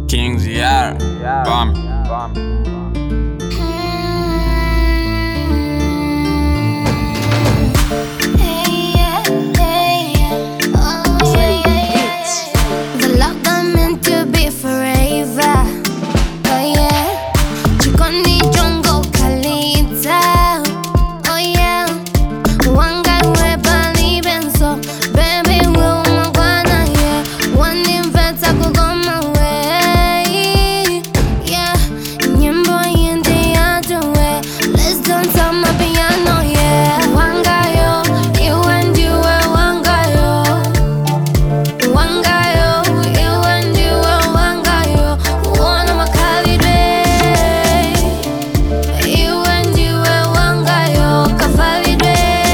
Kings, yeah. Bomb. The love I'm meant to be forever. Oh yeah, chikoni jongo kalita. Oh yeah, wanga we bali benso, baby we umagwana yeah. One inventa kugoma way. Yeah, nyimbo yindi yaduwe. Let's dance on my piano yeah. Wanga yo, you and you wanga yo. Wangayo, you and you are Wangayo. One of my Kalide. You and you are Wangayo. Kafalide.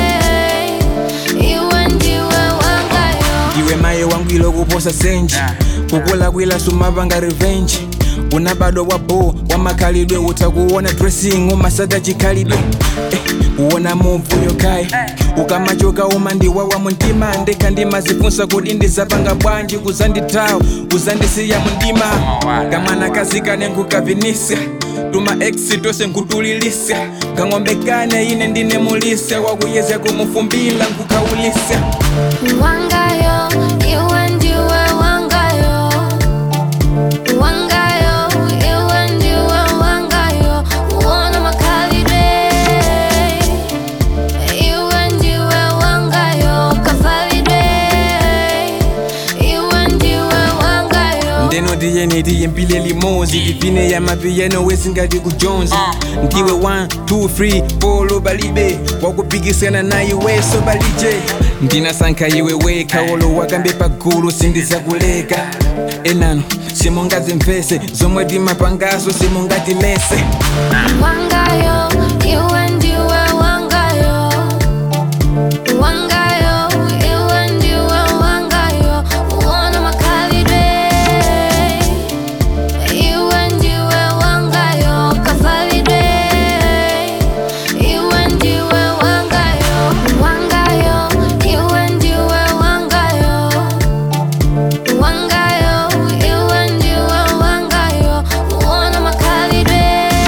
You and you are Wangayo. Iwe maye wangu ilo kuposa senji kukula kwila sumavanga revenge una bado wapo wamakalidwe utakuona dressing umasada chikalidwe uona move yokai ukamachoka umandiwa wa muntima ndeka ndima zifunsa kudindi zapanga bwanji kuzanditawo kuzandisiya mundima kamana kazika nenkukavinisa tuma exi tose nkutulilisa kangombekane ine ndine mulisa wakuyeza kumufumbila nkukawulisa Wangayo, you and you are Wangayo. Wangayo, you and you are Wangayo. One of my Kalide. You and you are Wangayo. Kafalide. You and you are Wangayo. ndeno diye mpile limozi divine ya mapiyano wesingati kujonzi ndiwe 1 2 3 4 balibe wakupigisana na iwe so balije ndinasanka iwe weka olo wakambe pagulu sindiza kuleka enano simongazi mvese zomwe dimapangaso simongati mese Wangayo, you and you are Wangayo. Wangayo, you and you are Wangayo. One of my Kalide. You and you are Wangayo. Kafalide. You and you are Wangayo. Wangayo, you and you are Wangayo. Wangayo, you and you are Wangayo. One of my Kalide.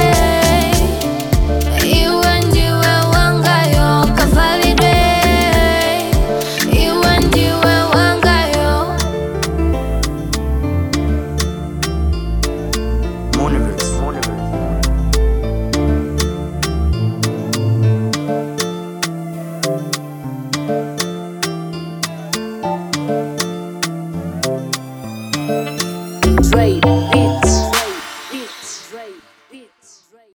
You and you are Wangayo. Kafalide. You and you are Wangayo. Dre Beats.